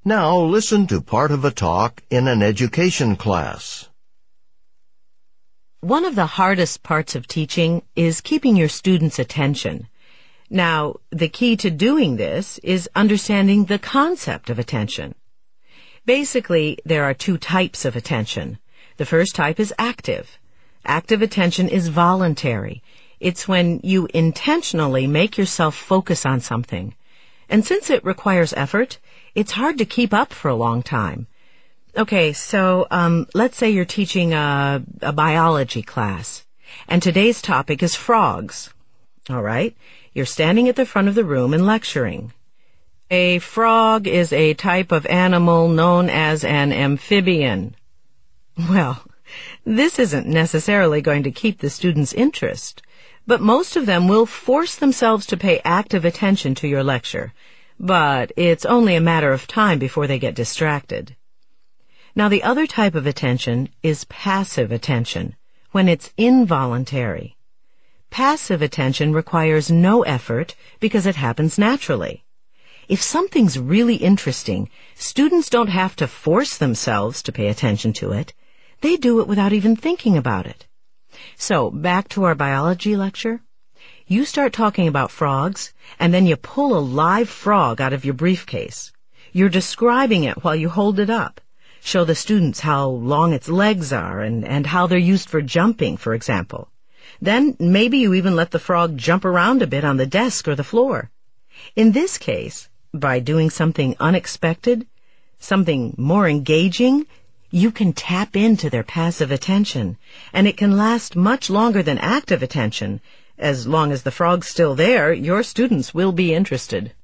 Now listen to part of a talk in an education class. One of the hardest parts of teaching is keeping your students' attention. Now, the key to doing this is understanding the concept of attention. Basically, there are two types of attention. The first type is active. Active attention is voluntary. It's when you intentionally make yourself focus on something. And since it requires effort, it's hard to keep up for a long time. Okay, so let's say you're teaching a biology class, and today's topic is frogs. All right, you're standing at the front of the room and lecturing. A frog is a type of animal known as an amphibian. Well, this isn't necessarily going to keep the students' interest, but most of them will force themselves to pay active attention to your lecture. But it's only a matter of time before they get distracted. Now, the other type of attention is passive attention, when it's involuntary. Passive attention requires no effort because it happens naturally. If something's really interesting, students don't have to force themselves to pay attention to it. They do it without even thinking about it. So, back to our biology lecture. You start talking about frogs, and then you pull a live frog out of your briefcase. You're describing it while you hold it up. Show the students how long its legs are and how they're used for jumping, for example. Then maybe you even let the frog jump around a bit on the desk or the floor. In this case, by doing something unexpected, something more engaging, you can tap into their passive attention, and it can last much longer than active attention. As long as the frog's still there, your students will be interested.